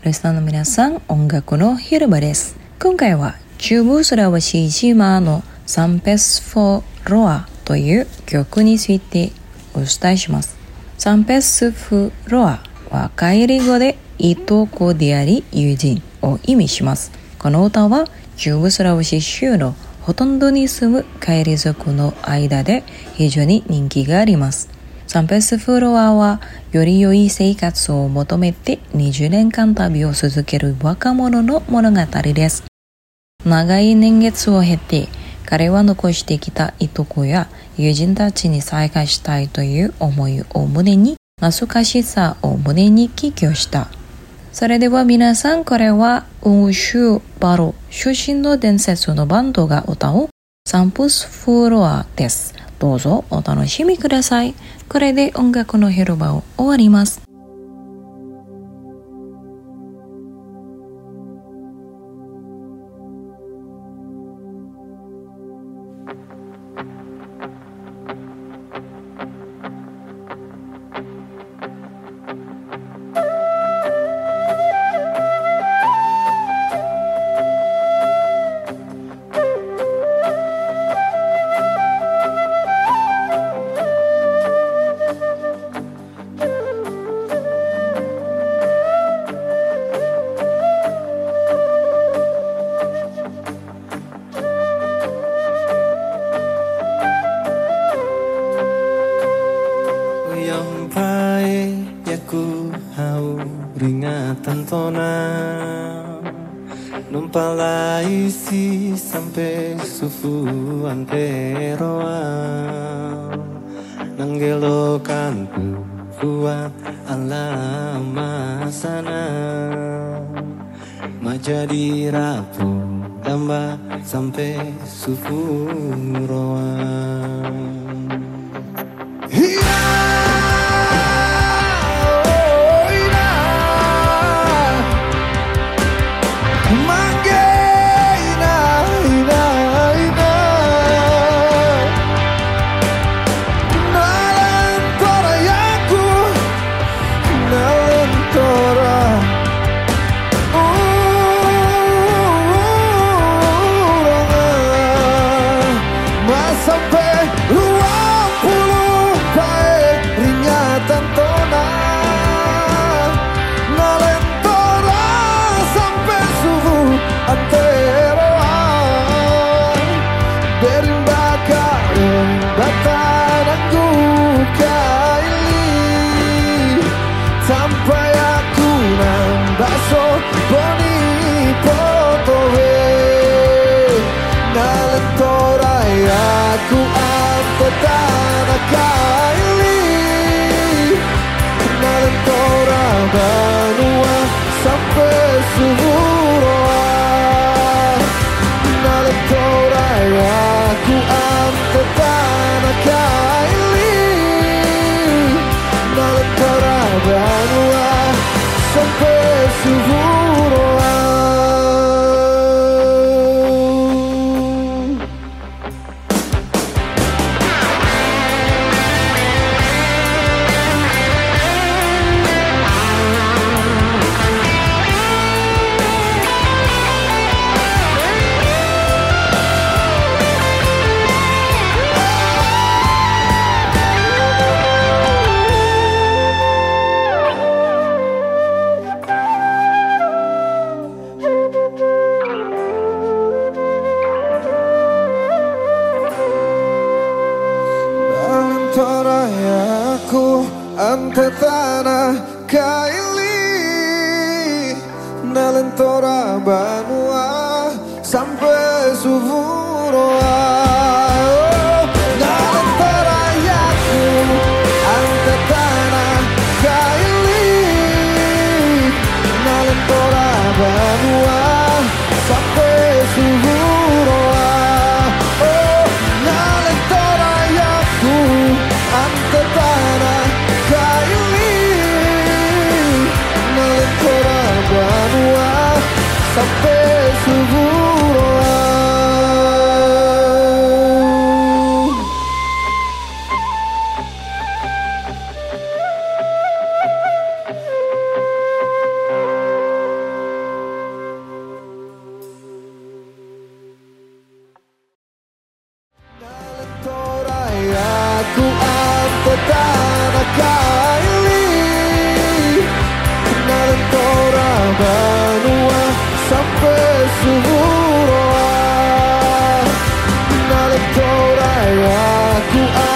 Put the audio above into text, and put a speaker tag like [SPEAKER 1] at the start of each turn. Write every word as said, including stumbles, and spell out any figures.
[SPEAKER 1] リスナーの皆さん、音楽の広場です。今回は中部スラワシ島のサンペスフォロアという曲についてお伝えします。サンペスフロアはカイリ語でいとこであり友人を意味します。この歌は中部スラワシ州のほとんどに住むカイリ族の間で非常に人気があります。サンペスフロアはより良い生活を求めてにじゅうねんかん旅を続ける若者の物語です。長い年月を経て彼は残してきたいとこや友人たちに再会したいという思いを胸に、懐かしさを胸に帰郷した。それでは皆さん、これはウーシュバロ出身の伝説のバンドが歌うサンペスフロアです。どうぞお楽しみください。これで音楽の広場を終わります。
[SPEAKER 2] Ringatan tona numpalai si sampai sufuan peroa nanggelokan buat alama sana majadi rapu damba sampai sufuroa. Sampai aku nambah so boni potowe nalentorai aku antetana kaili nalentora banua sampai suhuroa nalentorai aku antetana kaili nalentora banua sampai suhuroa. Torayaku ante tanah kaili nalentora banua sampai suhuroa oh, nalentorayaku ante tanah kaili nalentora banua sampai suhuroa oh, nalentorayaku ante tanah kaili nalentora banua sampai suhuroa. sampai subuh roa. Nale torai aku